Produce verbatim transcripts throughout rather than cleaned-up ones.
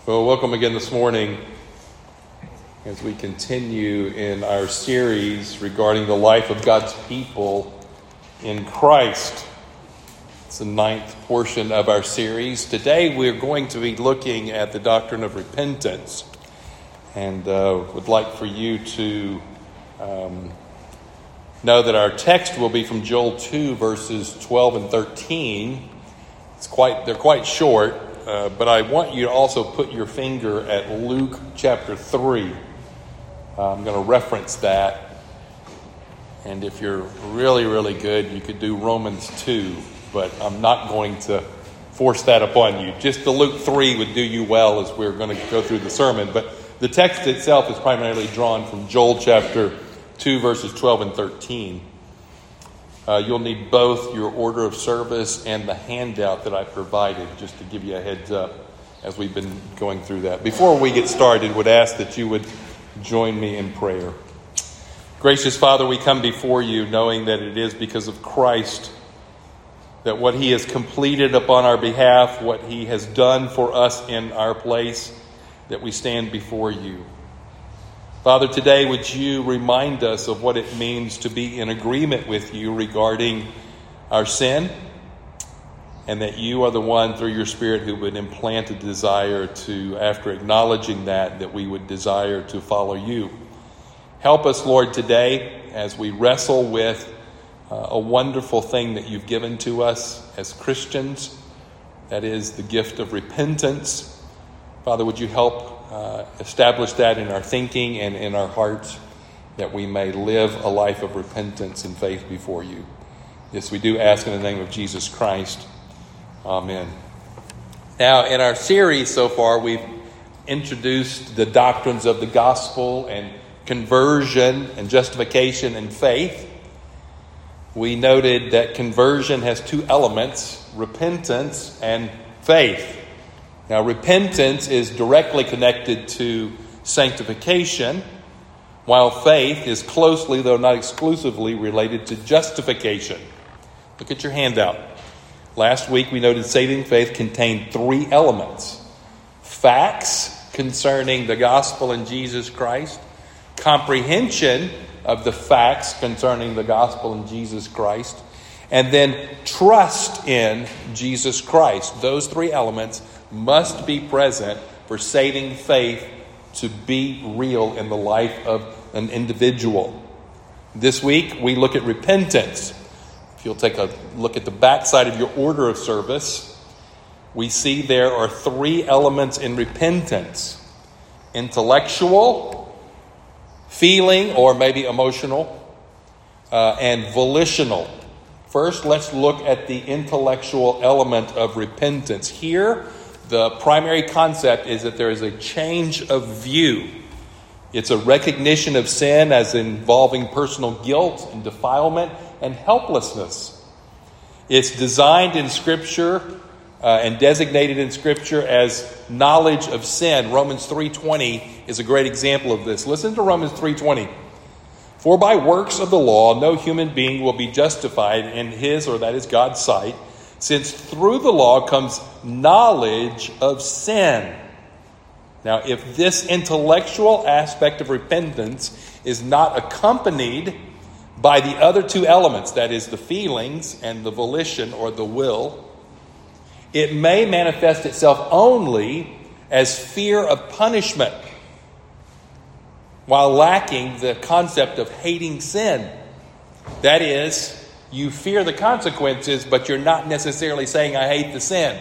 Well, welcome again this morning as we continue in our series regarding the life of God's people in Christ. It's the ninth portion of our series. Today we're going to be looking at the doctrine of repentance, and uh, would like for you to um, know that our text will be from Joel two, verses twelve and thirteen. It's quite they're quite short. Uh, but I want you to also put your finger at Luke chapter three. Uh, I'm going to reference that. And if you're really, really good, you could do Romans two. But I'm not going to force that upon you. Just the Luke three would do you well as we're going to go through the sermon. But the text itself is primarily drawn from Joel chapter two, verses twelve and thirteen. Uh, you'll need both your order of service and the handout that I provided, just to give you a heads up as we've been going through that. Before we get started, would ask that you would join me in prayer. Gracious Father, we come before you knowing that it is because of Christ, that what he has completed upon our behalf, what he has done for us in our place, that we stand before you. Father, today would you remind us of what it means to be in agreement with you regarding our sin, and that you are the one through your Spirit who would implant a desire to, after acknowledging that, that we would desire to follow you. Help us, Lord, today as we wrestle with uh, a wonderful thing that you've given to us as Christians, that is the gift of repentance. Father, would you help Uh, establish that in our thinking and in our hearts, that we may live a life of repentance and faith before you. This we do ask in the name of Jesus Christ. Amen. Now, in our series so far, we've introduced the doctrines of the gospel and conversion and justification and faith. We noted that conversion has two elements, repentance and faith. Now, repentance is directly connected to sanctification, while faith is closely, though not exclusively, related to justification. Look at your handout. Last week we noted saving faith contained three elements: facts concerning the gospel in Jesus Christ, comprehension of the facts concerning the gospel in Jesus Christ, and then trust in Jesus Christ. Those three elements must be present for saving faith to be real in the life of an individual. This week, we look at repentance. If you'll take a look at the backside of your order of service, we see there are three elements in repentance: intellectual, feeling, or maybe emotional, uh, and volitional. First, let's look at the intellectual element of repentance. Here, the primary concept is that there is a change of view. It's a recognition of sin as involving personal guilt and defilement and helplessness. It's designed in Scripture uh, and designated in Scripture as knowledge of sin. Romans three twenty is a great example of this. Listen to Romans three twenty. For by works of the law, no human being will be justified in his, or that is God's sight, since through the law comes knowledge of sin. Now, if this intellectual aspect of repentance is not accompanied by the other two elements, that is the feelings and the volition or the will, it may manifest itself only as fear of punishment, while lacking the concept of hating sin. That is, you fear the consequences, but you're not necessarily saying, I hate the sin.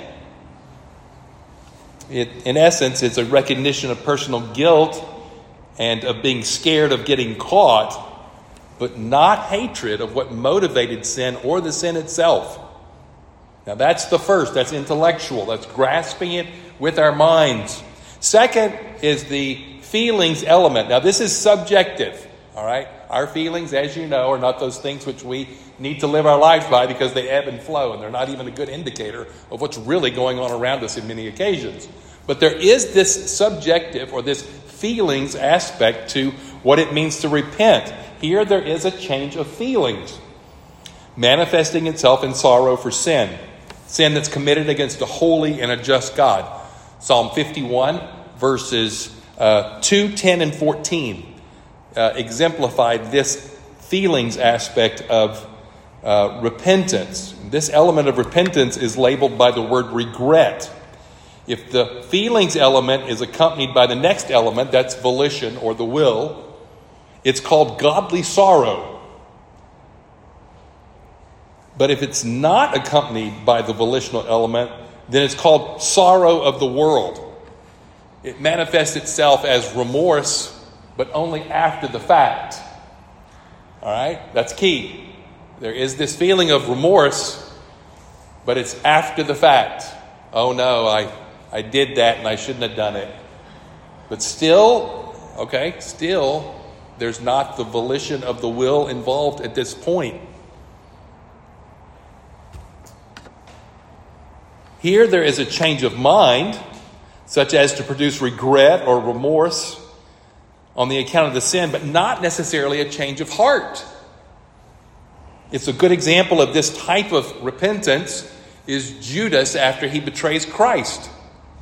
It, in essence, it's a recognition of personal guilt and of being scared of getting caught, but not hatred of what motivated sin or the sin itself. Now, that's the first. That's intellectual. That's grasping it with our minds. Second is the feelings element. Now, this is subjective, all right? Our feelings, as you know, are not those things which we need to live our lives by, because they ebb and flow, and they're not even a good indicator of what's really going on around us in many occasions. But there is this subjective or this feelings aspect to what it means to repent. Here there is a change of feelings, manifesting itself in sorrow for sin. Sin that's committed against a holy and a just God. Psalm fifty-one, verses uh, two, ten, and fourteen uh, exemplified this feelings aspect of uh, repentance. This element of repentance is labeled by the word regret. If the feelings element is accompanied by the next element, that's volition or the will, it's called godly sorrow. But if it's not accompanied by the volitional element, then it's called sorrow of the world. It manifests itself as remorse, but only after the fact. All right? That's key. There is this feeling of remorse, but it's after the fact. Oh no, I, I did that and I shouldn't have done it. But still, okay, still, there's not the volition of the will involved at this point. Here there is a change of mind, such as to produce regret or remorse on the account of the sin, but not necessarily a change of heart. It's a good example of this type of repentance is Judas after he betrays Christ.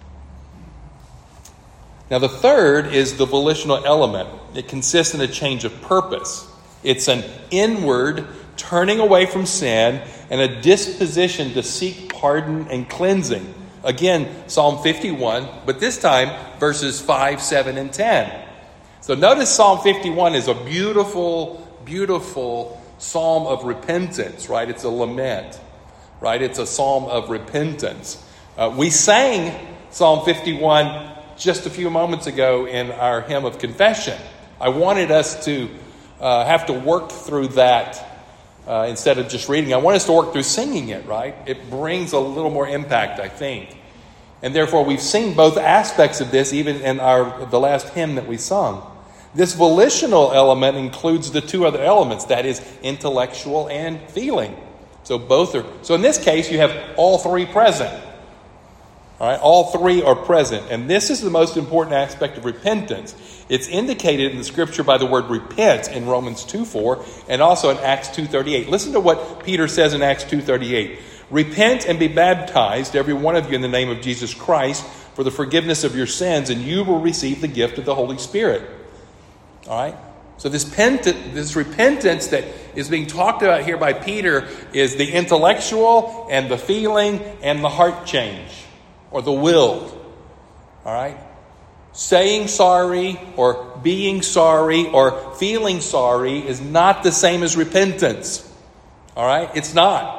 Now the third is the volitional element. It consists in a change of purpose. It's an inward turning away from sin and a disposition to seek pardon and cleansing. Again, Psalm fifty-one, but this time verses five, seven, and ten. So notice Psalm fifty-one is a beautiful, beautiful psalm of repentance, right? It's a lament, right? It's a psalm of repentance. Uh, we sang Psalm fifty-one just a few moments ago in our hymn of confession. I wanted us to uh, have to work through that uh, instead of just reading. I want us to work through singing it, right? It brings a little more impact, I think. And therefore, we've seen both aspects of this, even in our the last hymn that we sung. This volitional element includes the two other elements, that is, intellectual and feeling. So both are. So in this case, you have all three present. All right, all three are present. And this is the most important aspect of repentance. It's indicated in the scripture by the word repent in Romans two four and also in Acts two thirty-eight. Listen to what Peter says in Acts two thirty-eight. Repent and be baptized, every one of you, in the name of Jesus Christ, for the forgiveness of your sins, and you will receive the gift of the Holy Spirit. All right? So this, pent- this repentance that is being talked about here by Peter is the intellectual and the feeling and the heart change, or the will. All right? Saying sorry or being sorry or feeling sorry is not the same as repentance. All right? It's not.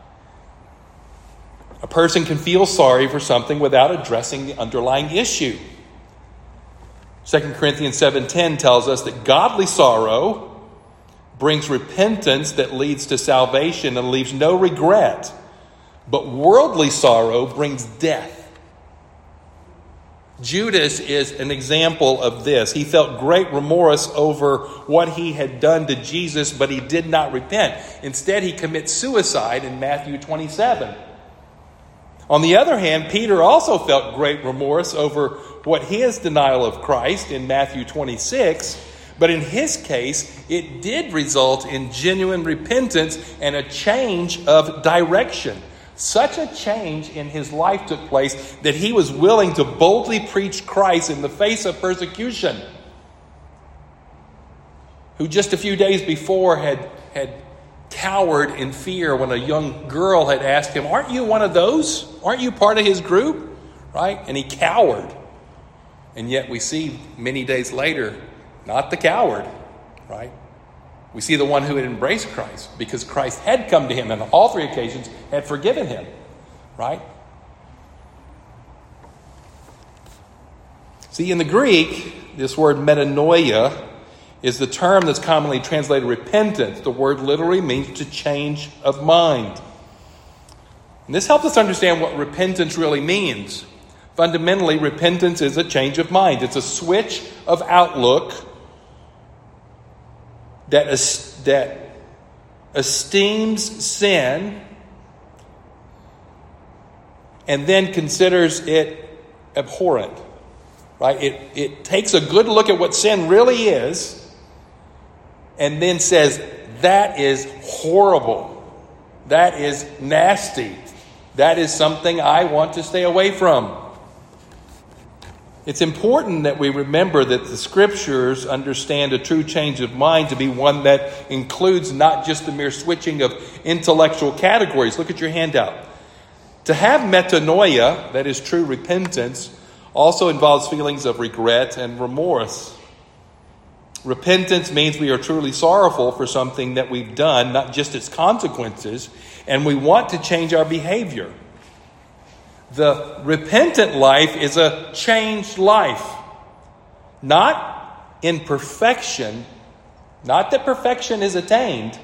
A person can feel sorry for something without addressing the underlying issue. Second Corinthians seven ten tells us that godly sorrow brings repentance that leads to salvation and leaves no regret. But worldly sorrow brings death. Judas is an example of this. He felt great remorse over what he had done to Jesus, but he did not repent. Instead, he commits suicide in Matthew twenty-seven. On the other hand, Peter also felt great remorse over what his denial of Christ in Matthew twenty-six, but in his case, it did result in genuine repentance and a change of direction. Such a change in his life took place that he was willing to boldly preach Christ in the face of persecution. Who just a few days before had, had cowered in fear when a young girl had asked him, "Aren't you one of those? Aren't you part of his group?" Right? And he cowered. And yet we see many days later, not the coward, right? We see the one who had embraced Christ because Christ had come to him and on all three occasions had forgiven him, right? See, in the Greek, this word metanoia is the term that's commonly translated repentance. The word literally means to change of mind. And this helps us understand what repentance really means. Fundamentally, repentance is a change of mind. It's a switch of outlook that, es- that esteems sin and then considers it abhorrent. Right? It, it takes a good look at what sin really is and then says, that is horrible. That is nasty. That is something I want to stay away from. It's important that we remember that the Scriptures understand a true change of mind to be one that includes not just the mere switching of intellectual categories. Look at your handout. To have metanoia, that is true repentance, also involves feelings of regret and remorse. Repentance means we are truly sorrowful for something that we've done, not just its consequences, and we want to change our behavior. The repentant life is a changed life. Not in perfection, not that perfection is attained,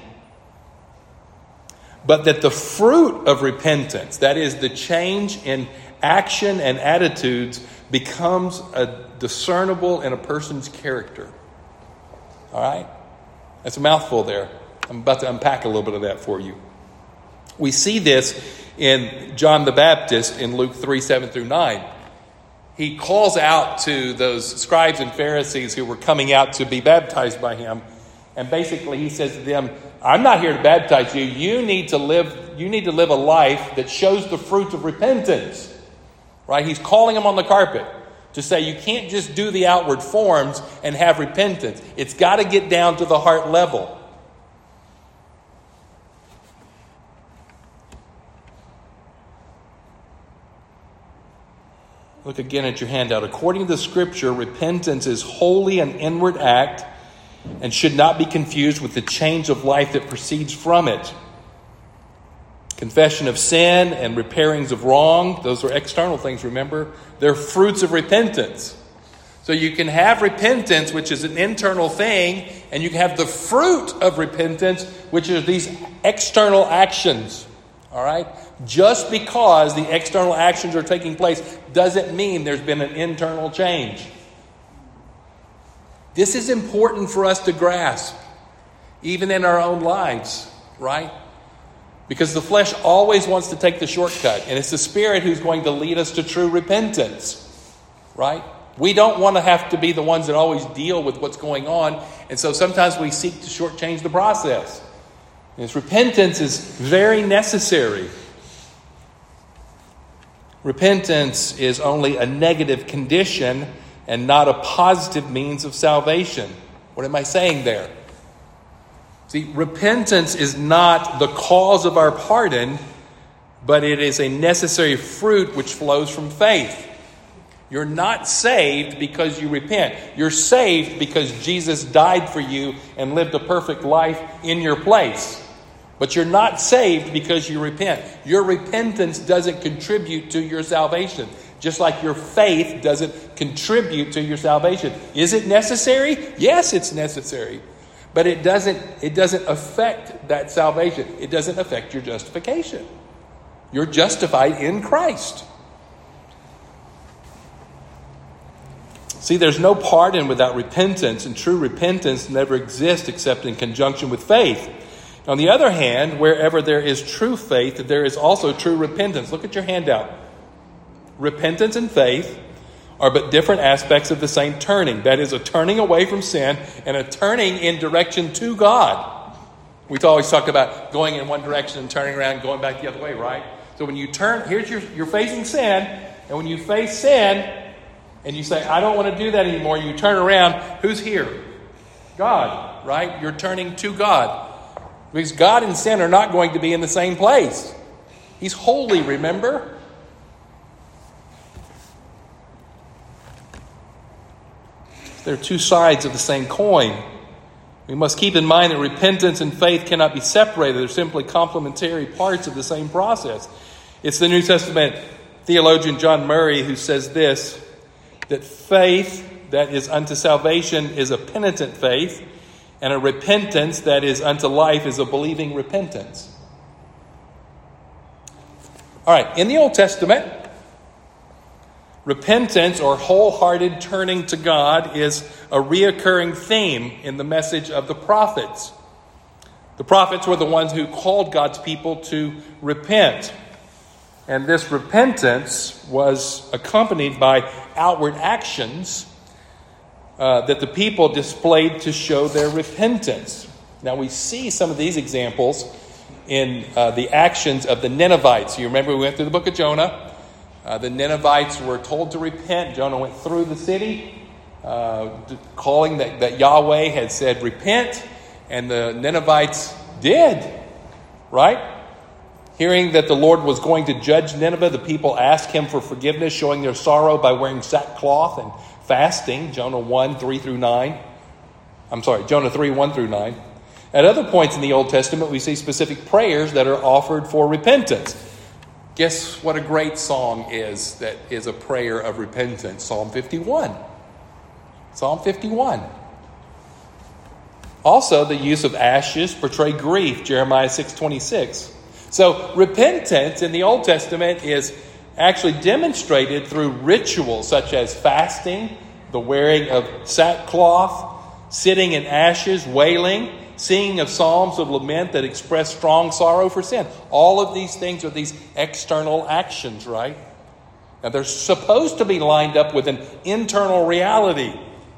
but that the fruit of repentance, that is the change in action and attitudes, becomes a discernible in a person's character. All right? That's a mouthful there. I'm about to unpack a little bit of that for you. We see this in John the Baptist in Luke three, seven through nine. He calls out to those scribes and Pharisees who were coming out to be baptized by him. And basically he says to them, I'm not here to baptize you. You need to live, you need to live a life that shows the fruit of repentance. Right? He's calling them on the carpet to say you can't just do the outward forms and have repentance. It's got to get down to the heart level. Look again at your handout. According to the Scripture, repentance is wholly an inward act and should not be confused with the change of life that proceeds from it. Confession of sin and repairings of wrong, those are external things, remember? They're fruits of repentance. So you can have repentance, which is an internal thing, and you can have the fruit of repentance, which are these external actions. All right? Just because the external actions are taking place doesn't mean there's been an internal change. This is important for us to grasp, even in our own lives, right? Because the flesh always wants to take the shortcut, and it's the Spirit who's going to lead us to true repentance, right? We don't want to have to be the ones that always deal with what's going on, and so sometimes we seek to shortchange the process. And this repentance is very necessary. Repentance is only a negative condition and not a positive means of salvation. What am I saying there? See, repentance is not the cause of our pardon, but it is a necessary fruit which flows from faith. You're not saved because you repent. You're saved because Jesus died for you and lived a perfect life in your place. But you're not saved because you repent. Your repentance doesn't contribute to your salvation, just like your faith doesn't contribute to your salvation. Is it necessary? Yes, it's necessary. But it doesn't, it doesn't affect that salvation. It doesn't affect your justification. You're justified in Christ. See, there's no pardon without repentance, and true repentance never exists except in conjunction with faith. On the other hand, wherever there is true faith, there is also true repentance. Look at your handout. Repentance and faith are but different aspects of the same turning. That is, a turning away from sin and a turning in direction to God. We always talk about going in one direction and turning around and going back the other way, right? So when you turn, here's your, you're facing sin, and when you face sin and you say, I don't want to do that anymore, you turn around, who's here? God, right? You're turning to God. Because God and sin are not going to be in the same place. He's holy, remember? They're two sides of the same coin. We must keep in mind that repentance and faith cannot be separated. They're simply complementary parts of the same process. It's the New Testament theologian John Murray who says this, that faith that is unto salvation is a penitent faith, and a repentance that is unto life is a believing repentance. All right, in the Old Testament, repentance or wholehearted turning to God is a reoccurring theme in the message of the prophets. The prophets were the ones who called God's people to repent. And this repentance was accompanied by outward actions Uh, that the people displayed to show their repentance. Now we see some of these examples in uh, the actions of the Ninevites. You remember we went through the book of Jonah. Uh, the Ninevites were told to repent. Jonah went through the city, uh, calling that, that Yahweh had said, repent. And the Ninevites did, right? Hearing that the Lord was going to judge Nineveh, the people asked him for forgiveness, showing their sorrow by wearing sackcloth and fasting. Jonah one, three through nine. I'm sorry, Jonah three, one through nine. At other points in the Old Testament, we see specific prayers that are offered for repentance. Guess what a great song is that is a prayer of repentance? Psalm fifty-one. Psalm fifty-one. Also, the use of ashes portray grief, Jeremiah six twenty-six. So repentance in the Old Testament is actually demonstrated through rituals such as fasting, the wearing of sackcloth, sitting in ashes, wailing, singing of psalms of lament that express strong sorrow for sin. All of these things are these external actions, right? Now they're supposed to be lined up with an internal reality.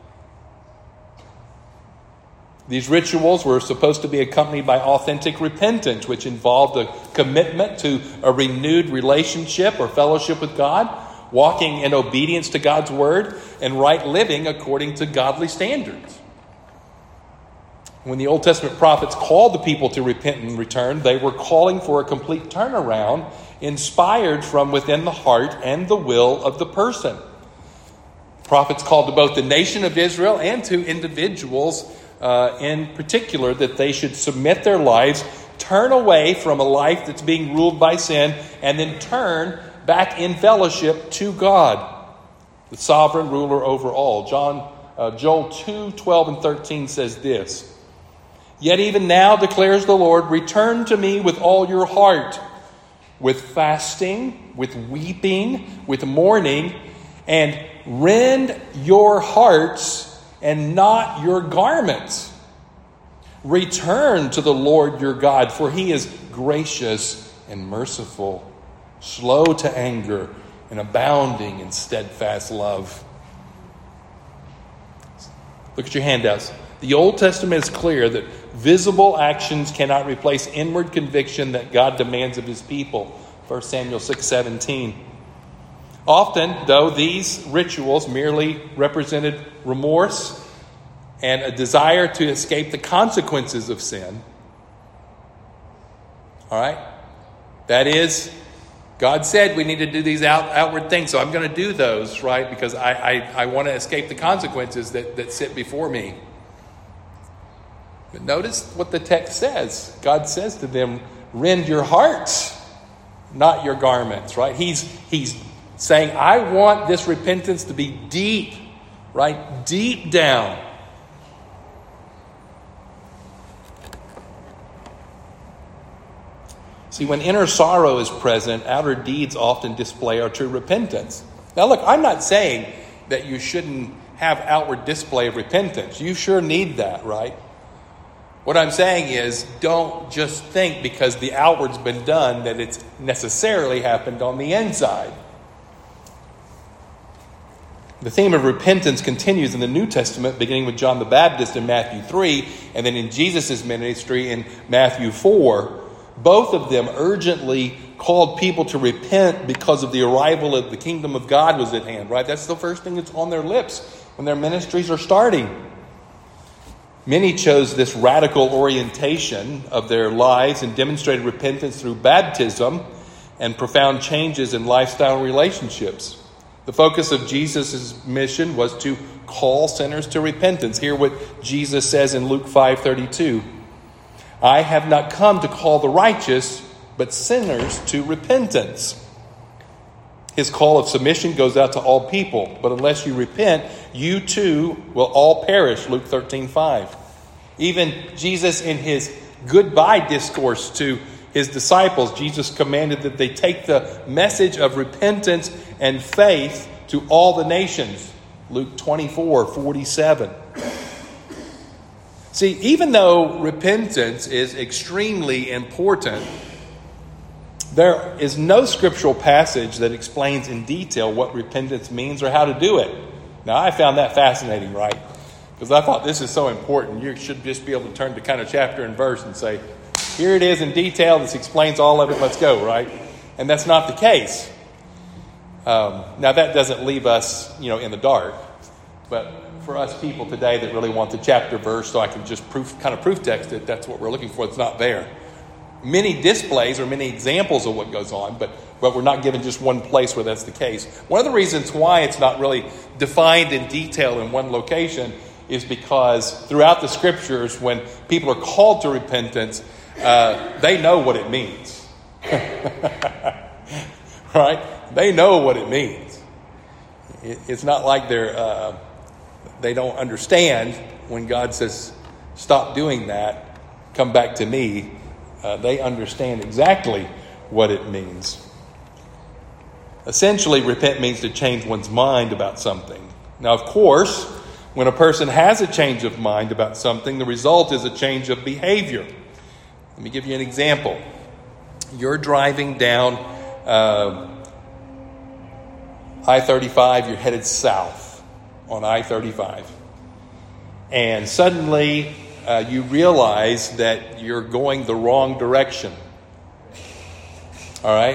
These rituals were supposed to be accompanied by authentic repentance, which involved a commitment to a renewed relationship or fellowship with God, walking in obedience to God's word, and right living according to godly standards. When the Old Testament prophets called the people to repent and return, they were calling for a complete turnaround inspired from within the heart and the will of the person. Prophets called to both the nation of Israel and to individuals Uh, in particular, that they should submit their lives, turn away from a life that's being ruled by sin, and then turn back in fellowship to God, the sovereign ruler over all. John, uh, Joel two, twelve and thirteen says this, "Yet even now, declares the Lord, return to me with all your heart, with fasting, with weeping, with mourning, and rend your hearts and not your garments. Return to the Lord your God, for he is gracious and merciful, slow to anger, and abounding in steadfast love." Look at your handouts. The Old Testament is clear that visible actions cannot replace inward conviction that God demands of his people. First Samuel six seventeen. Often, though, these rituals merely represented remorse and a desire to escape the consequences of sin. All right? That is, God said we need to do these out, outward things, so I'm going to do those, right? Because I, I, I want to escape the consequences that, that sit before me. But notice what the text says. God says to them, rend your hearts, not your garments, right? He's, he's saying, I want this repentance to be deep, right? Deep down. See, when inner sorrow is present, outer deeds often display our true repentance. Now look, I'm not saying that you shouldn't have outward display of repentance. You sure need that, right? What I'm saying is, don't just think because the outward's been done that it's necessarily happened on the inside. The theme of repentance continues in the New Testament, beginning with John the Baptist in Matthew three, and then in Jesus' ministry in Matthew four. Both of them urgently called people to repent because of the arrival of the kingdom of God was at hand, right? That's the first thing that's on their lips when their ministries are starting. Many chose this radical orientation of their lives and demonstrated repentance through baptism and profound changes in lifestyle and relationships. The focus of Jesus' mission was to call sinners to repentance. Hear what Jesus says in Luke five thirty-two. I have not come to call the righteous, but sinners to repentance. His call of submission goes out to all people, but unless you repent, you too will all perish, Luke thirteen five. Even Jesus in his goodbye discourse to his disciples, Jesus commanded that they take the message of repentance and faith to all the nations. Luke twenty-four forty-seven. See, even though repentance is extremely important, there is no scriptural passage that explains in detail what repentance means or how to do it. Now, I found that fascinating, right? Because I thought this is so important. You should just be able to turn to kind of chapter and verse and say, here it is in detail. This explains all of it. Let's go, right? And that's not the case. Um, now, that doesn't leave us, you know, in the dark. But for us people today that really want the chapter verse so I can just proof, kind of proof text it, that's what we're looking for. It's not there. Many displays or many examples of what goes on, but, but we're not given just one place where that's the case. One of the reasons why it's not really defined in detail in one location is because throughout the scriptures, when people are called to repentance, uh, they know what it means. Right? They know what it means. It, it's not like they're uh, they don't understand when God says, stop doing that, come back to me. Uh, they understand exactly what it means. Essentially, repent means to change one's mind about something. Now, of course, when a person has a change of mind about something, the result is a change of behavior. Let me give you an example. You're driving down uh, I thirty-five, you're headed south on I thirty-five. And suddenly uh, you realize that you're going the wrong direction. All right?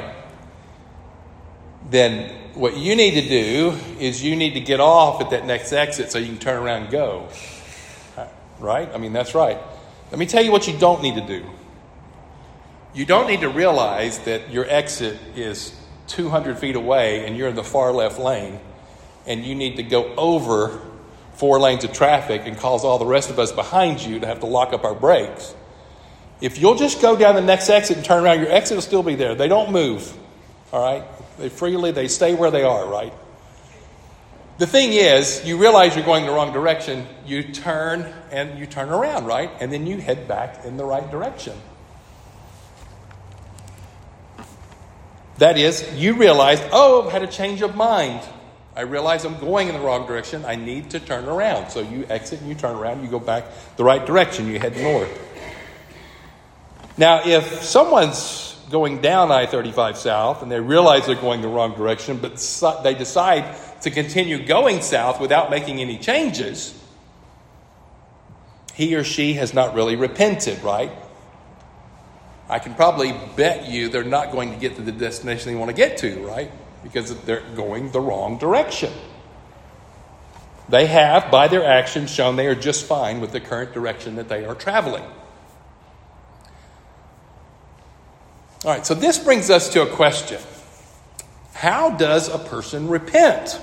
Then what you need to do is you need to get off at that next exit so you can turn around and go. Right? I mean, that's right. Let me tell you what you don't need to do. You don't need to realize that your exit is two hundred feet away and you're in the far left lane and you need to go over four lanes of traffic and cause all the rest of us behind you to have to lock up our brakes. If you'll just go down the next exit and turn around, your exit will still be there. They don't move. All right? They freely, they stay where they are, right? The thing is, you realize you're going the wrong direction. You turn and you turn around, right? And then you head back in the right direction. That is, you realize, oh, I've had a change of mind. I realize I'm going in the wrong direction. I need to turn around. So you exit and you turn around. You go back the right direction. You head north. Now, if someone's going down I thirty-five south and they realize they're going the wrong direction, but they decide to continue going south without making any changes, he or she has not really repented, right? I can probably bet you they're not going to get to the destination they want to get to, right? Because they're going the wrong direction. They have, by their actions, shown they are just fine with the current direction that they are traveling. All right, so this brings us to a question. How does a person repent?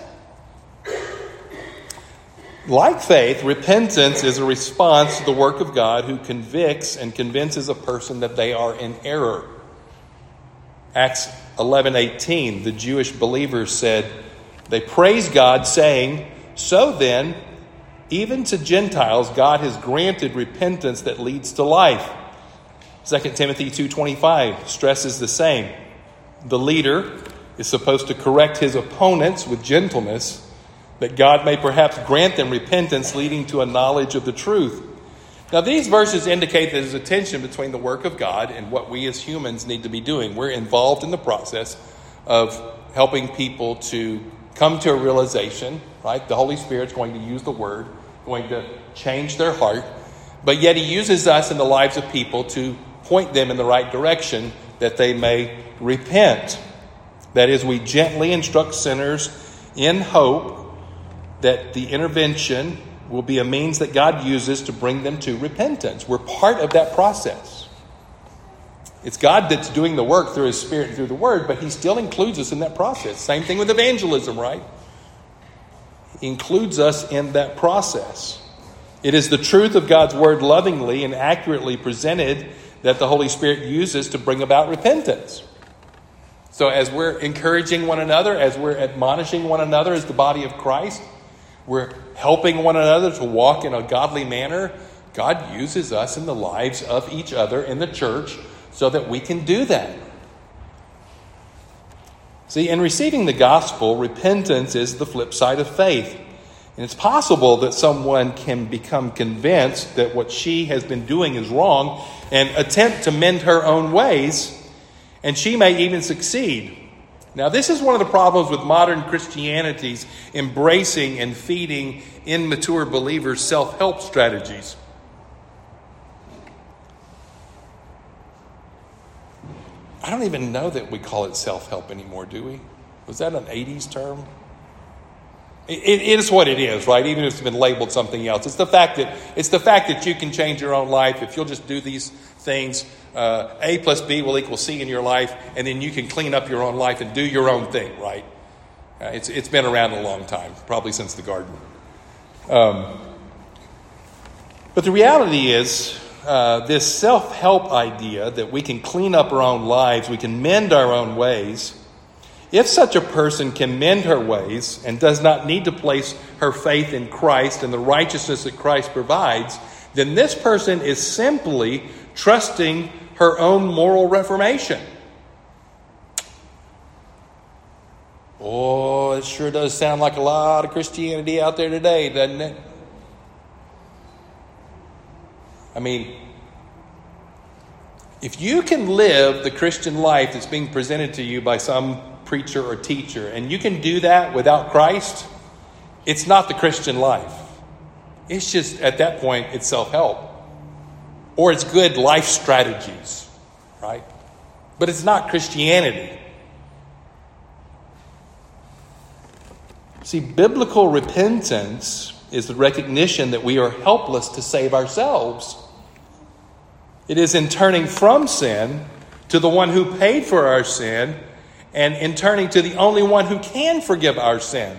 Like faith, repentance is a response to the work of God who convicts and convinces a person that they are in error. Acts eleven eighteen, the Jewish believers said, they praised God, saying, so then, even to Gentiles, God has granted repentance that leads to life. Second Timothy two twenty-five stresses the same. The leader is supposed to correct his opponents with gentleness, that God may perhaps grant them repentance leading to a knowledge of the truth. Now, these verses indicate that there's a tension between the work of God and what we as humans need to be doing. We're involved in the process of helping people to come to a realization, right? The Holy Spirit's going to use the word, going to change their heart, but yet he uses us in the lives of people to point them in the right direction that they may repent. That is, we gently instruct sinners in hope that the intervention will be a means that God uses to bring them to repentance. We're part of that process. It's God that's doing the work through his Spirit and through the Word, but he still includes us in that process. Same thing with evangelism, right? He includes us in that process. It is the truth of God's Word lovingly and accurately presented that the Holy Spirit uses to bring about repentance. So as we're encouraging one another, as we're admonishing one another as the body of Christ, we're helping one another to walk in a godly manner, God uses us in the lives of each other in the church so that we can do that. See, in receiving the gospel, repentance is the flip side of faith. And it's possible that someone can become convinced that what she has been doing is wrong and attempt to mend her own ways, and she may even succeed. Now, this is one of the problems with modern Christianity's embracing and feeding immature believers self-help strategies. I don't even know that we call it self-help anymore, do we? Was that an eighties term? It, it, it is what it is, right? Even if it's been labeled something else. It's the fact that it's the fact that you can change your own life if you'll just do these things. Uh, A plus B will equal C in your life, and then you can clean up your own life and do your own thing, right? Uh, it's it's been around a long time, probably since the garden. Um, but the reality is, uh, this self-help idea that we can clean up our own lives, we can mend our own ways. If such a person can mend her ways and does not need to place her faith in Christ and the righteousness that Christ provides, then this person is simply trusting her own moral reformation. Oh, it sure does sound like a lot of Christianity out there today, doesn't it? I mean, if you can live the Christian life that's being presented to you by some preacher or teacher, and you can do that without Christ, it's not the Christian life. It's just, at that point, it's self-help. Or it's good life strategies, right? But it's not Christianity. See, biblical repentance is the recognition that we are helpless to save ourselves. It is in turning from sin to the one who paid for our sin, and in turning to the only one who can forgive our sin.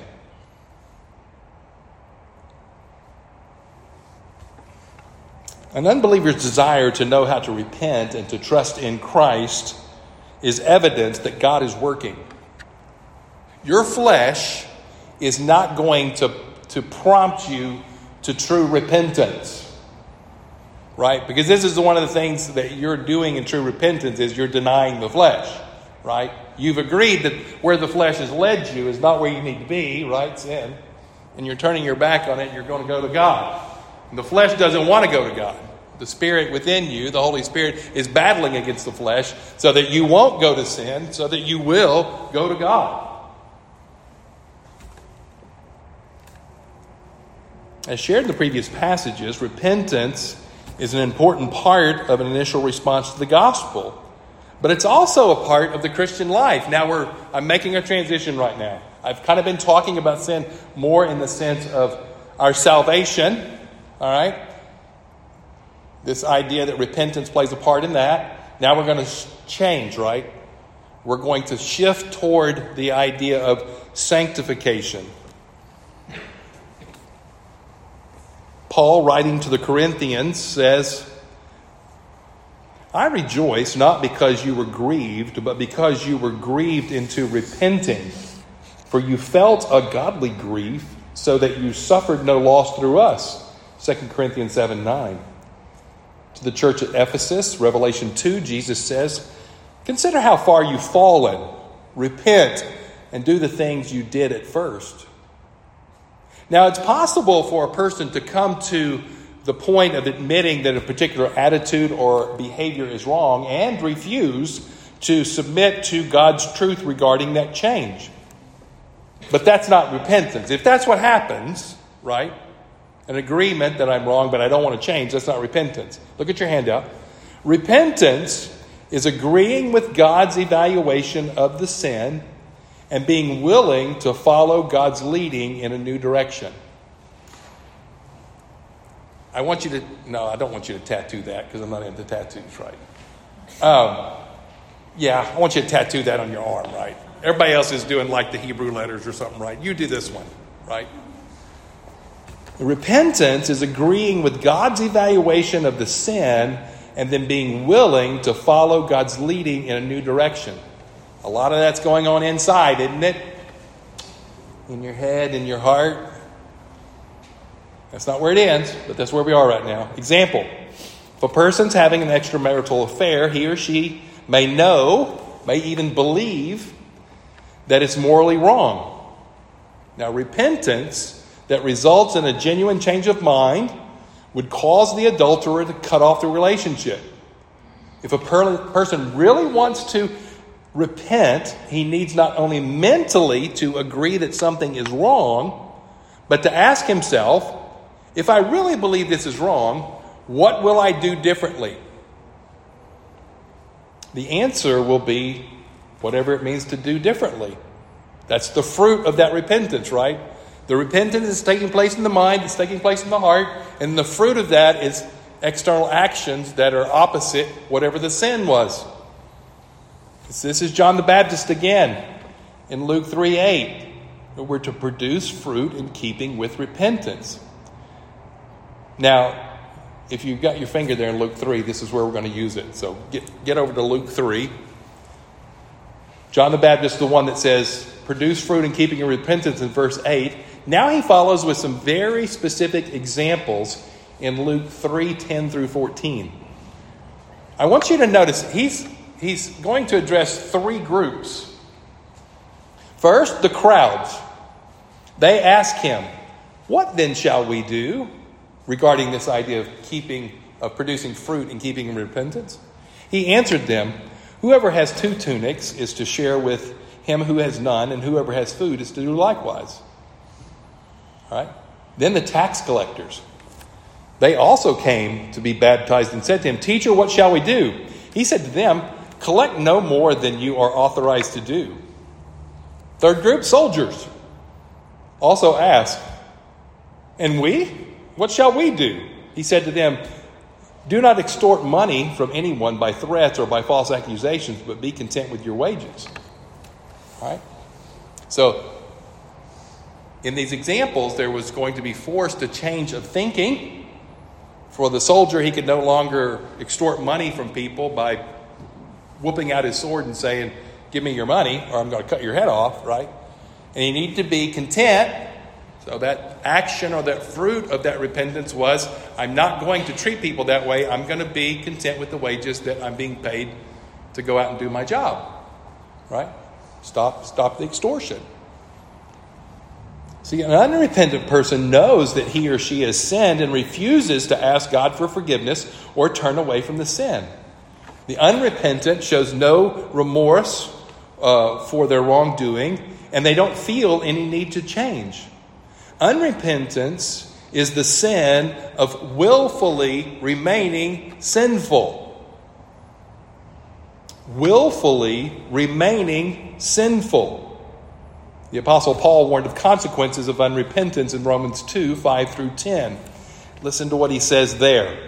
An unbeliever's desire to know how to repent and to trust in Christ is evidence that God is working. Your flesh is not going to, to prompt you to true repentance. Right? Because this is one of the things that you're doing in true repentance is you're denying the flesh. Right? You've agreed that where the flesh has led you is not where you need to be, right? Sin. And you're turning your back on it, you're going to go to God. And the flesh doesn't want to go to God. The Spirit within you, the Holy Spirit, is battling against the flesh so that you won't go to sin, so that you will go to God. As shared in the previous passages, repentance is an important part of an initial response to the gospel. But it's also a part of the Christian life. Now we're I'm making a transition right now. I've kind of been talking about sin more in the sense of our salvation. All right? This idea that repentance plays a part in that. Now we're going to change, right? We're going to shift toward the idea of sanctification. Paul, writing to the Corinthians, says, I rejoice not because you were grieved, but because you were grieved into repenting. For you felt a godly grief, so that you suffered no loss through us. Second Corinthians seven nine. To the church at Ephesus, Revelation two, Jesus says, consider how far you've fallen. Repent and do the things you did at first. Now, it's possible for a person to come to the point of admitting that a particular attitude or behavior is wrong and refuse to submit to God's truth regarding that change. But that's not repentance. If that's what happens, right? An agreement that I'm wrong, but I don't want to change, that's not repentance. Look at your handout. Repentance is agreeing with God's evaluation of the sin and being willing to follow God's leading in a new direction. I want you to, no, I don't want you to tattoo that because I'm not into tattoos, right? Um, yeah, I want you to tattoo that on your arm, right? Everybody else is doing like the Hebrew letters or something, right? You do this one, right? Repentance is agreeing with God's evaluation of the sin and then being willing to follow God's leading in a new direction. A lot of that's going on inside, isn't it? In your head, in your heart. That's not where it ends, but that's where we are right now. Example. If a person's having an extramarital affair, he or she may know, may even believe that it's morally wrong. Now, repentance that results in a genuine change of mind would cause the adulterer to cut off the relationship. If a per- person really wants to repent, he needs not only mentally to agree that something is wrong, but to ask himself, if I really believe this is wrong, what will I do differently? The answer will be whatever it means to do differently. That's the fruit of that repentance, right? The repentance is taking place in the mind, it's taking place in the heart, and the fruit of that is external actions that are opposite whatever the sin was. This is John the Baptist again in Luke three eight. We're to produce fruit in keeping with repentance. Now, if you've got your finger there in Luke three, this is where we're going to use it. So get, get over to Luke three. John the Baptist, the one that says, produce fruit in keeping with repentance in verse eight. Now he follows with some very specific examples in Luke three ten through fourteen. I want you to notice he's, he's going to address three groups. First, the crowds. They ask him, what then shall we do regarding this idea of keeping, of producing fruit and keeping in repentance? He answered them, whoever has two tunics is to share with him who has none, and whoever has food is to do likewise. All right? Then the tax collectors. They also came to be baptized and said to him, Teacher, what shall we do? He said to them, collect no more than you are authorized to do. Third group, soldiers, also asked, and we? What shall we do? He said to them, do not extort money from anyone by threats or by false accusations, but be content with your wages. All right? So, in these examples, there was going to be forced a change of thinking. For the soldier, he could no longer extort money from people by whooping out his sword and saying, give me your money or I'm going to cut your head off, right? And you need to be content. So that action or that fruit of that repentance was, I'm not going to treat people that way. I'm going to be content with the wages that I'm being paid to go out and do my job, right? Stop, stop the extortion. See, an unrepentant person knows that he or she has sinned and refuses to ask God for forgiveness or turn away from the sin. The unrepentant shows no remorse uh, for their wrongdoing, and they don't feel any need to change. Unrepentance is the sin of willfully remaining sinful. Willfully remaining sinful. The Apostle Paul warned of consequences of unrepentance in Romans two, five through ten. Listen to what he says there.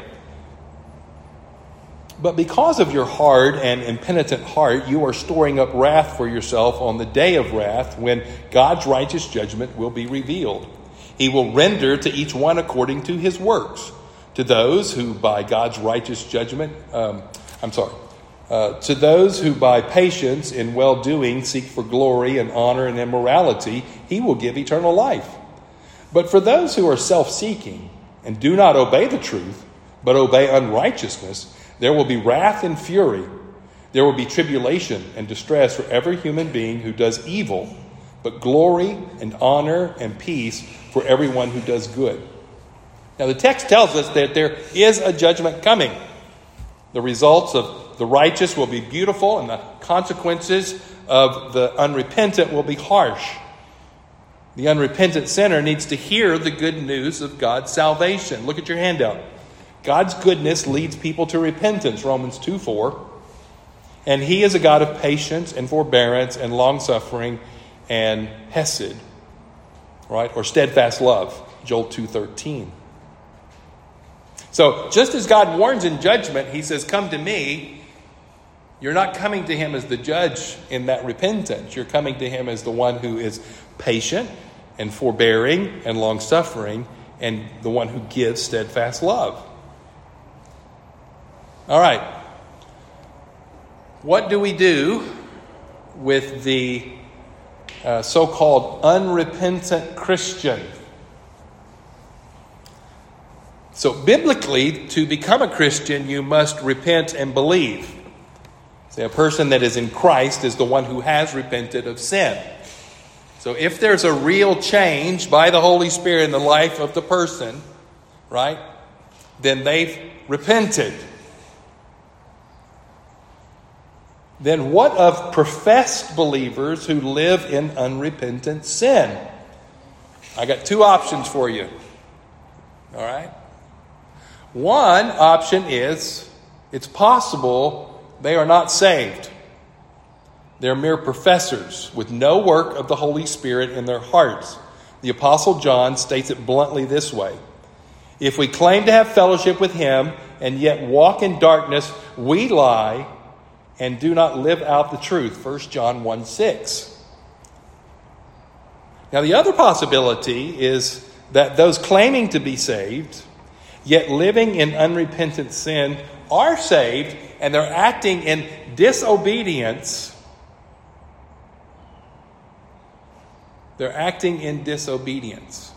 But because of your hard and impenitent heart, you are storing up wrath for yourself on the day of wrath when God's righteous judgment will be revealed. He will render to each one according to his works. To those who by God's righteous judgment, um, I'm sorry, uh, to those who by patience in well-doing seek for glory and honor and immorality, he will give eternal life. But for those who are self-seeking and do not obey the truth, but obey unrighteousness, there will be wrath and fury. There will be tribulation and distress for every human being who does evil, but glory and honor and peace for everyone who does good. Now the text tells us that there is a judgment coming. The results of the righteous will be beautiful, and the consequences of the unrepentant will be harsh. The unrepentant sinner needs to hear the good news of God's salvation. Look at your handout. God's goodness leads people to repentance, Romans two four. And he is a God of patience and forbearance and long-suffering and hesed, right? Or steadfast love, Joel two thirteen. So just as God warns in judgment, he says, come to me. You're not coming to him as the judge in that repentance. You're coming to him as the one who is patient and forbearing and long-suffering and the one who gives steadfast love. All right. What do we do with the uh, so-called unrepentant Christian? So biblically, to become a Christian, you must repent and believe. See, a person that is in Christ is the one who has repented of sin. So if there's a real change by the Holy Spirit in the life of the person, right, then they've repented. Then what of professed believers who live in unrepentant sin? I got two options for you. All right? One option is it's possible they are not saved. They're mere professors with no work of the Holy Spirit in their hearts. The Apostle John states it bluntly this way: if we claim to have fellowship with him and yet walk in darkness, we lie and do not live out the truth. First John one six. Now, the other possibility is that those claiming to be saved, yet living in unrepentant sin, are saved, and they're acting in disobedience. They're acting in disobedience.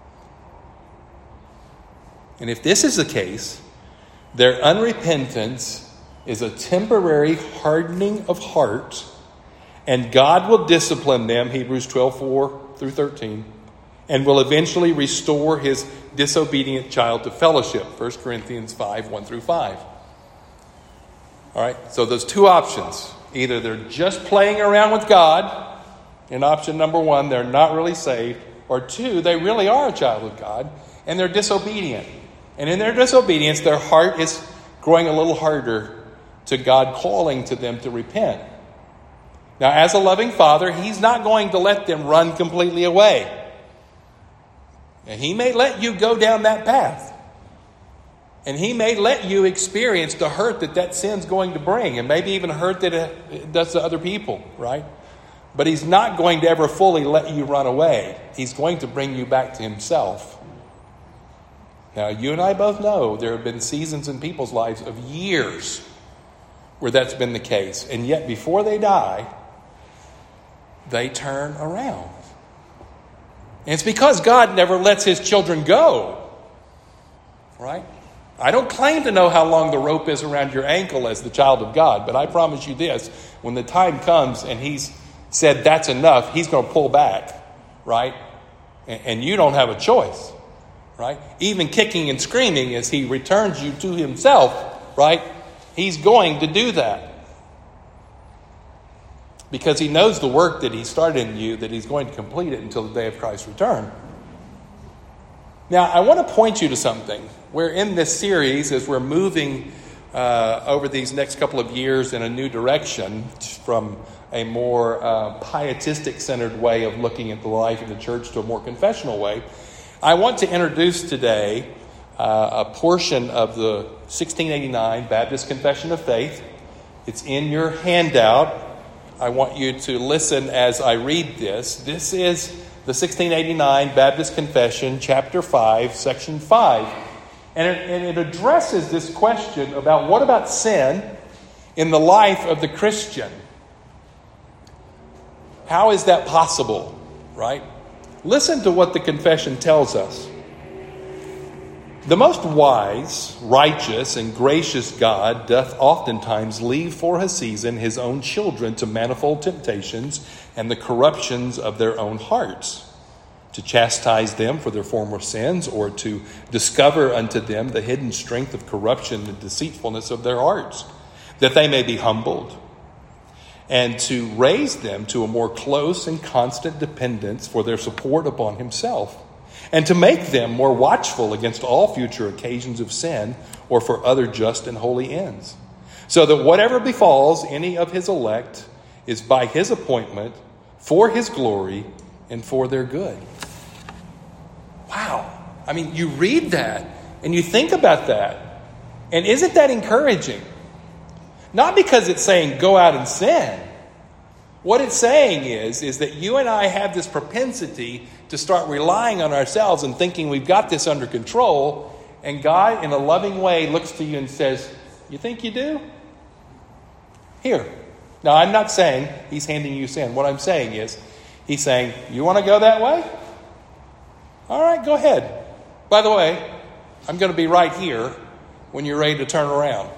And if this is the case, their unrepentance is a temporary hardening of heart, and God will discipline them, Hebrews twelve four through thirteen, and will eventually restore his disobedient child to fellowship, First Corinthians five one through five. All right, so those two options. Either they're just playing around with God, in option number one, they're not really saved, or two, they really are a child of God, and they're disobedient. And in their disobedience, their heart is growing a little harder to God calling to them to repent. Now, as a loving father, he's not going to let them run completely away. And he may let you go down that path. And he may let you experience the hurt that that sin's going to bring, and maybe even hurt that it does to other people, right? But he's not going to ever fully let you run away. He's going to bring you back to himself. Now, you and I both know there have been seasons in people's lives of years where that's been the case. And yet, before they die, they turn around. And it's because God never lets his children go. Right? I don't claim to know how long the rope is around your ankle as the child of God, but I promise you this: when the time comes and he's said that's enough, he's going to pull back, right? And, and you don't have a choice, right? Even kicking and screaming as he returns you to himself, right? He's going to do that. Because he knows the work that he started in you, that he's going to complete it until the day of Christ's return. Now, I want to point you to something. We're in this series as we're moving uh, over these next couple of years in a new direction from a more uh, pietistic-centered way of looking at the life of the church to a more confessional way. I want to introduce today uh, a portion of the sixteen eighty-nine Baptist Confession of Faith. It's in your handout. I want you to listen as I read this. This is the sixteen eighty-nine Baptist Confession, chapter five, section five. And it, and it addresses this question about what about sin in the life of the Christian? How is that possible, right? Listen to what the confession tells us. The most wise, righteous, and gracious God doth oftentimes leave for a season his own children to manifold temptations and the corruptions of their own hearts, to chastise them for their former sins, or to discover unto them the hidden strength of corruption and deceitfulness of their hearts, that they may be humbled, and to raise them to a more close and constant dependence for their support upon himself, and to make them more watchful against all future occasions of sin or for other just and holy ends, so that whatever befalls any of his elect is by his appointment, for his glory, and for their good. Wow. I mean, you read that and you think about that. And isn't that encouraging? Not because it's saying go out and sin. What it's saying is, is that you and I have this propensity to start relying on ourselves and thinking we've got this under control. And God, in a loving way, looks to you and says, you think you do? Here. Now, I'm not saying he's handing you sin. What I'm saying is, he's saying, you want to go that way? All right, go ahead. By the way, I'm going to be right here when you're ready to turn around.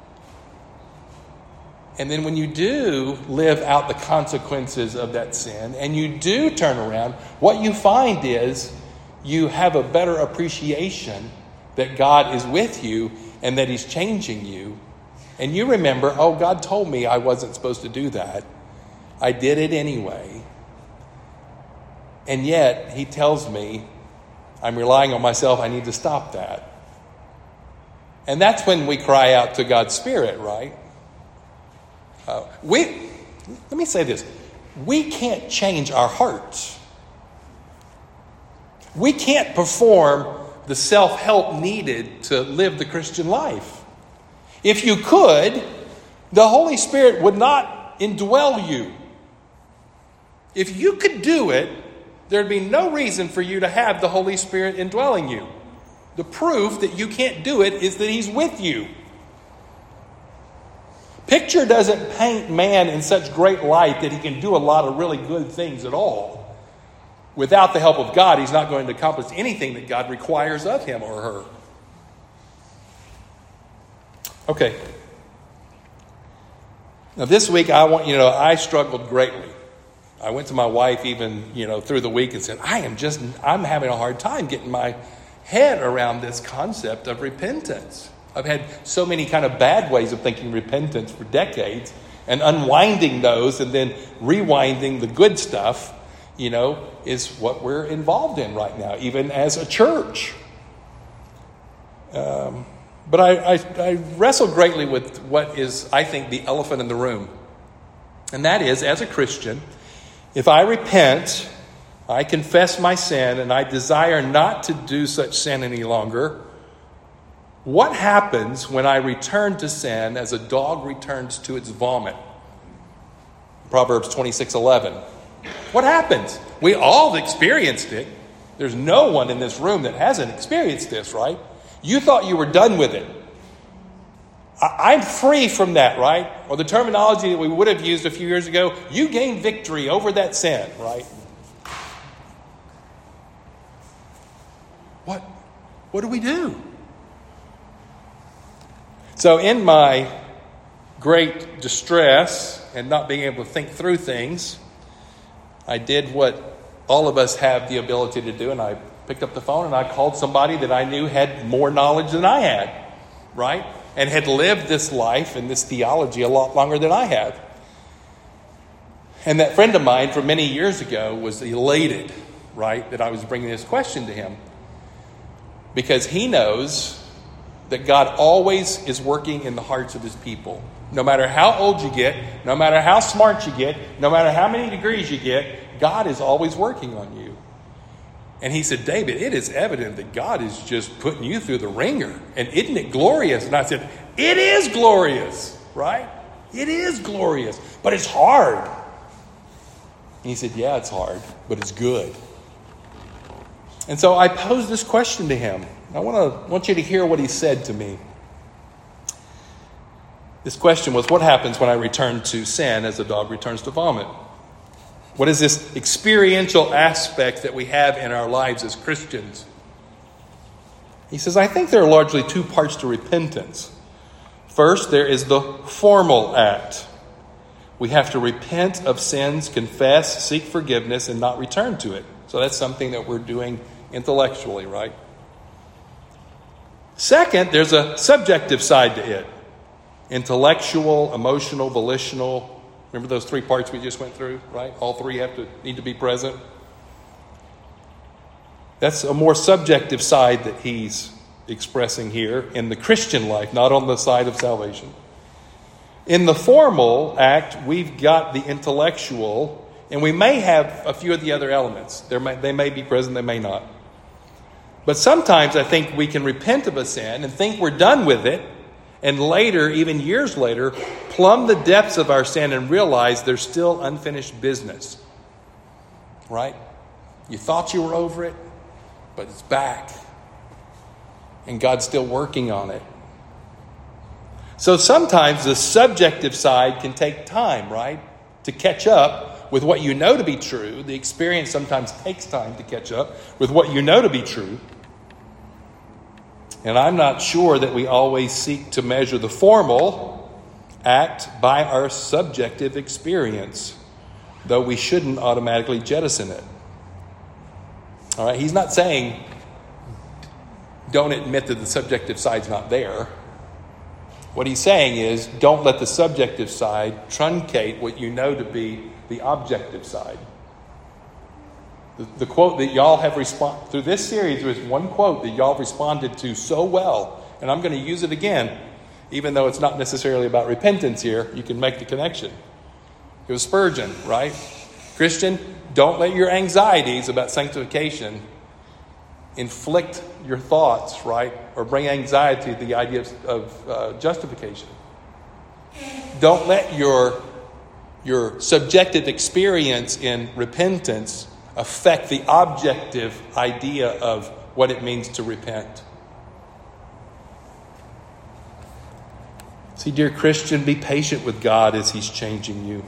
And then when you do live out the consequences of that sin, and you do turn around, what you find is you have a better appreciation that God is with you and that he's changing you. And you remember, oh, God told me I wasn't supposed to do that. I did it anyway. And yet, he tells me I'm relying on myself. I need to stop that. And that's when we cry out to God's Spirit, right? Uh, we Let me say this. We can't change our hearts. We can't perform the self-help needed to live the Christian life. If you could, the Holy Spirit would not indwell you. If you could do it, there'd be no reason for you to have the Holy Spirit indwelling you. The proof that you can't do it is that He's with you. Picture doesn't paint man in such great light that he can do a lot of really good things at all. Without the help of God, he's not going to accomplish anything that God requires of him or her. Okay. Now this week, I want you to know, I struggled greatly. I went to my wife even, you know, through the week and said, I am just, I'm having a hard time getting my head around this concept of repentance. I've had so many kind of bad ways of thinking repentance for decades, and unwinding those and then rewinding the good stuff, you know, is what we're involved in right now, even as a church. Um, but I, I, I wrestle greatly with what is, I think, the elephant in the room. And that is, as a Christian, if I repent, I confess my sin, and I desire not to do such sin any longer, what happens when I return to sin as a dog returns to its vomit? Proverbs twenty-six eleven. What happens? We all have experienced it. There's no one in this room that hasn't experienced this, right? You thought you were done with it. I- I'm free from that, right? Or the terminology that we would have used a few years ago, you gained victory over that sin, right? What? What do we do? So in my great distress and not being able to think through things, I did what all of us have the ability to do, and I picked up the phone and I called somebody that I knew had more knowledge than I had, right? And had lived this life and this theology a lot longer than I have. And that friend of mine from many years ago was elated, right, that I was bringing this question to him. Because he knows that God always is working in the hearts of His people. No matter how old you get, no matter how smart you get, no matter how many degrees you get, God is always working on you. And he said, David, it is evident that God is just putting you through the ringer. And isn't it glorious? And I said, it is glorious, right? It is glorious, but it's hard. And he said, yeah, it's hard, but it's good. And so I posed this question to him. I want to want you to hear what he said to me. This question was, what happens when I return to sin as a dog returns to vomit? What is this experiential aspect that we have in our lives as Christians? He says, I think there are largely two parts to repentance. First, there is the formal act. We have to repent of sins, confess, seek forgiveness, and not return to it. So that's something that we're doing intellectually, right? Second, there's a subjective side to it. Intellectual, emotional, volitional. Remember those three parts we just went through, right? All three have to need to be present. That's a more subjective side that he's expressing here in the Christian life, not on the side of salvation. In the formal act, we've got the intellectual, and we may have a few of the other elements. There may, they may be present, they may not. But sometimes I think we can repent of a sin and think we're done with it, and later, even years later, plumb the depths of our sin and realize there's still unfinished business. Right? You thought you were over it, but it's back. And God's still working on it. So sometimes the subjective side can take time, right? To catch up with what you know to be true. The experience sometimes takes time to catch up with what you know to be true. And I'm not sure that we always seek to measure the formal act by our subjective experience, though we shouldn't automatically jettison it. All right, he's not saying don't admit that the subjective side's not there. What he's saying is don't let the subjective side truncate what you know to be the objective side. The, the quote that y'all have responded through this series was one quote that y'all responded to so well, and I'm going to use it again, even though it's not necessarily about repentance here. You can make the connection. It was Spurgeon, right? Christian, don't let your anxieties about sanctification inflict your thoughts, right? Or bring anxiety to the idea of, of uh, justification. Don't let your, your subjective experience in repentance affect the objective idea of what it means to repent. See, dear Christian, be patient with God as He's changing you.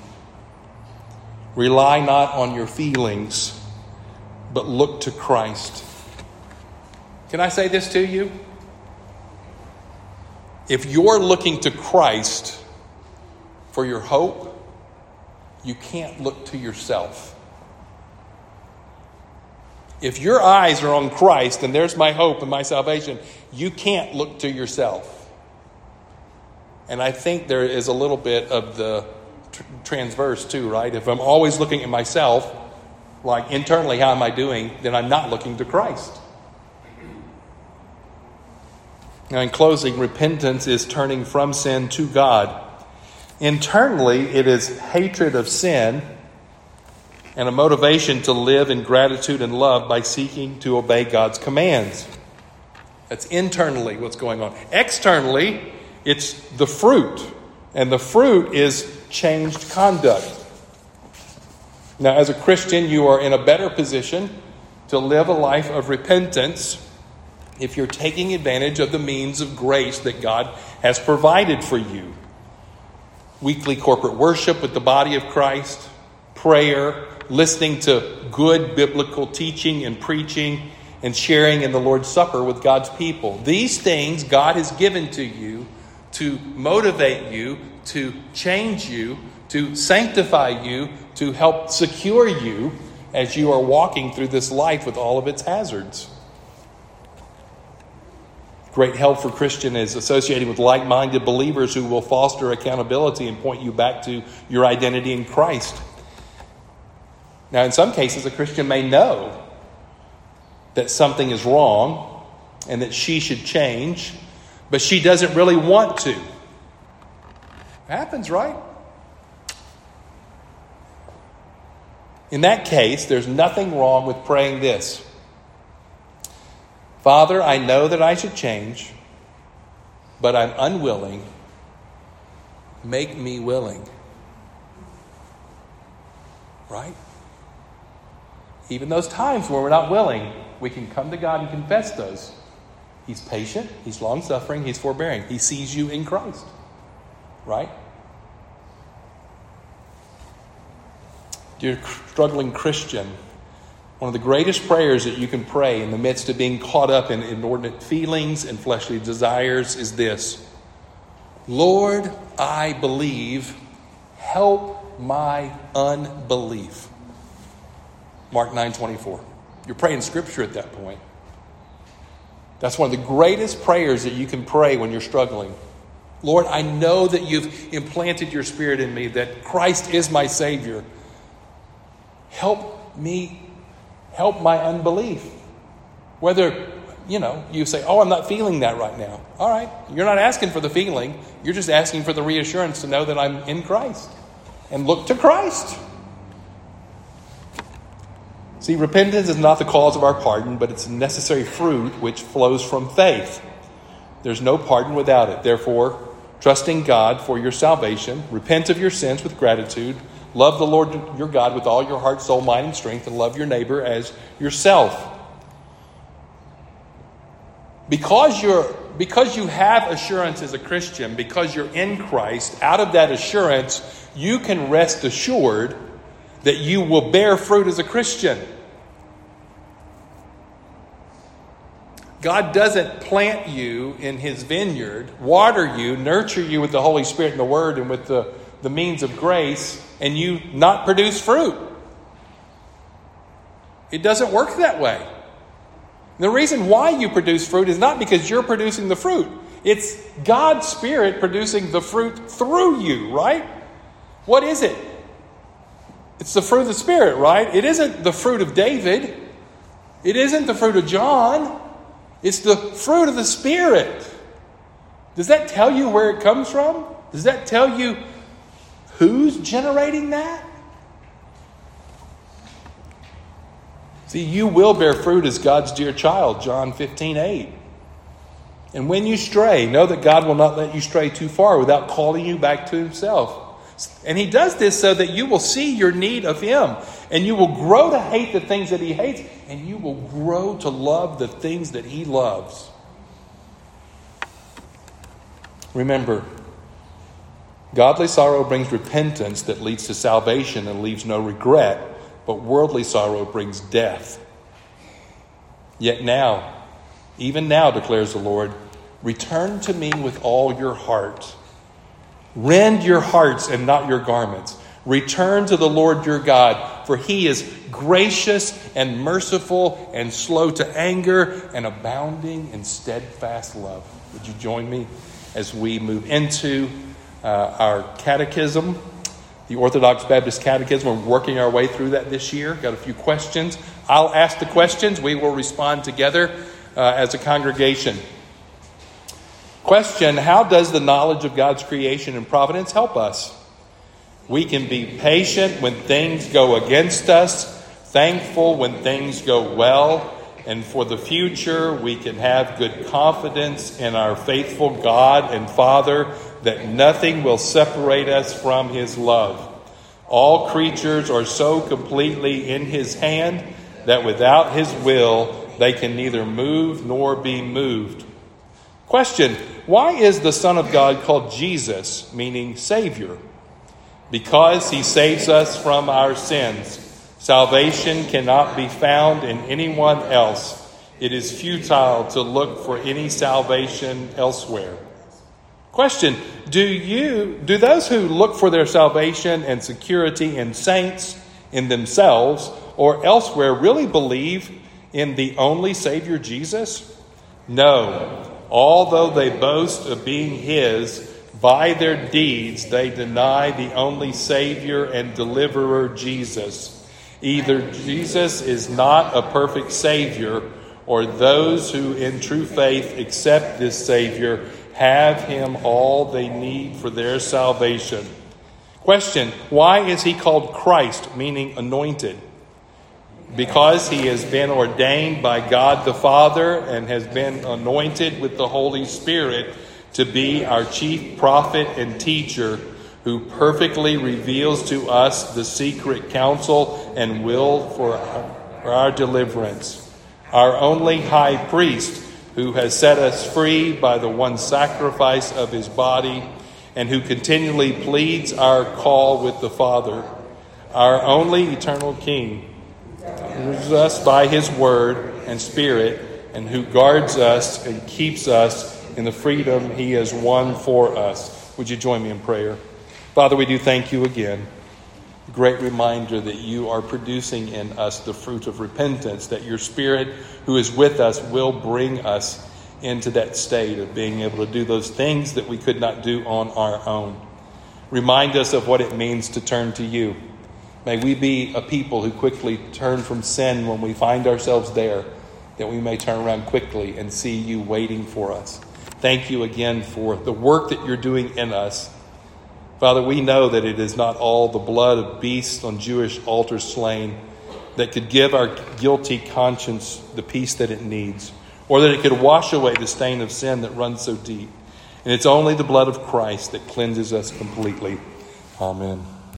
Rely not on your feelings, but look to Christ. Can I say this to you? If you're looking to Christ for your hope, you can't look to yourself. If your eyes are on Christ and there's my hope and my salvation, you can't look to yourself. And I think there is a little bit of the tr- transverse too, right? If I'm always looking at myself, like internally, how am I doing? Then I'm not looking to Christ. Now, in closing, repentance is turning from sin to God. Internally, it is hatred of sin and a motivation to live in gratitude and love by seeking to obey God's commands. That's internally what's going on. Externally, it's the fruit. And the fruit is changed conduct. Now, as a Christian, you are in a better position to live a life of repentance if you're taking advantage of the means of grace that God has provided for you. Weekly corporate worship with the body of Christ, prayer, listening to good biblical teaching and preaching, and sharing in the Lord's Supper with God's people. These things God has given to you to motivate you, to change you, to sanctify you, to help secure you as you are walking through this life with all of its hazards. Great help for Christian is associating with like-minded believers who will foster accountability and point you back to your identity in Christ. Now, in some cases, a Christian may know that something is wrong and that she should change, but she doesn't really want to. It happens, right? In that case, there's nothing wrong with praying this. Father, I know that I should change, but I'm unwilling. Make me willing. Right? Even those times where we're not willing, we can come to God and confess those. He's patient, He's long-suffering, He's forbearing. He sees you in Christ. Right? Dear struggling Christian, one of the greatest prayers that you can pray in the midst of being caught up in inordinate feelings and fleshly desires is this: Lord, I believe, help my unbelief. Mark nine twenty-four. You're praying Scripture at that point. That's one of the greatest prayers that you can pray when you're struggling. Lord, I know that you've implanted your Spirit in me, that Christ is my Savior. Help me, help my unbelief. Whether, you know, you say, oh, I'm not feeling that right now. All right, you're not asking for the feeling. You're just asking for the reassurance to know that I'm in Christ. And look to Christ. See, repentance is not the cause of our pardon, but it's a necessary fruit which flows from faith. There's no pardon without it. Therefore, trusting God for your salvation, repent of your sins with gratitude, love the Lord your God with all your heart, soul, mind, and strength, and love your neighbor as yourself. Because you're because you have assurance as a Christian, because you're in Christ, out of that assurance, you can rest assured that you will bear fruit as a Christian. God doesn't plant you in His vineyard, water you, nurture you with the Holy Spirit and the Word and with the, the means of grace, and you not produce fruit. It doesn't work that way. The reason why you produce fruit is not because you're producing the fruit. It's God's Spirit producing the fruit through you, right? What is it? It's the fruit of the Spirit, right? It isn't the fruit of David. It isn't the fruit of John. It's the fruit of the Spirit. Does that tell you where it comes from? Does that tell you Who's generating that? See, you will bear fruit as God's dear child, John fifteen eight. And when you stray, know that God will not let you stray too far without calling you back to himself. And he does this so that you will see your need of him. And you will grow to hate the things that he hates. And you will grow to love the things that he loves. Remember, godly sorrow brings repentance that leads to salvation and leaves no regret. But worldly sorrow brings death. Yet now, even now, declares the Lord, return to me with all your heart. Rend your hearts and not your garments. Return to the Lord your God, for he is gracious and merciful and slow to anger and abounding in steadfast love. Would you join me as we move into uh, our catechism? The Orthodox Baptist Catechism. We're working our way through that this year. Got a few questions. I'll ask the questions. We will respond together uh, as a congregation. Question: how does the knowledge of God's creation and providence help us? We can be patient when things go against us, thankful when things go well, and for the future we can have good confidence in our faithful God and Father that nothing will separate us from his love. All creatures are so completely in his hand that without his will they can neither move nor be moved. Question: why is the Son of God called Jesus, meaning Savior? Because he saves us from our sins. Salvation cannot be found in anyone else. It is futile to look for any salvation elsewhere. Question: Do you, do those who look for their salvation and security in saints, in themselves, or elsewhere really believe in the only Savior Jesus? No. Although they boast of being his, by their deeds they deny the only Savior and Deliverer, Jesus. Either Jesus is not a perfect Savior, or those who in true faith accept this Savior have him all they need for their salvation. Question: why is he called Christ, meaning anointed? Because he has been ordained by God the Father and has been anointed with the Holy Spirit to be our chief prophet and teacher, who perfectly reveals to us the secret counsel and will for our, for our deliverance. Our only high priest, who has set us free by the one sacrifice of his body, and who continually pleads our call with the Father. Our only eternal King, who leads us by his word and spirit, and who guards us and keeps us in the freedom he has won for us. Would you join me in prayer? Father, we do thank you again. A great reminder that you are producing in us the fruit of repentance, that your Spirit who is with us will bring us into that state of being able to do those things that we could not do on our own. Remind us of what it means to turn to you. May we be a people who quickly turn from sin when we find ourselves there, that we may turn around quickly and see you waiting for us. Thank you again for the work that you're doing in us. Father, we know that it is not all the blood of beasts on Jewish altars slain that could give our guilty conscience the peace that it needs, or that it could wash away the stain of sin that runs so deep. And it's only the blood of Christ that cleanses us completely. Amen.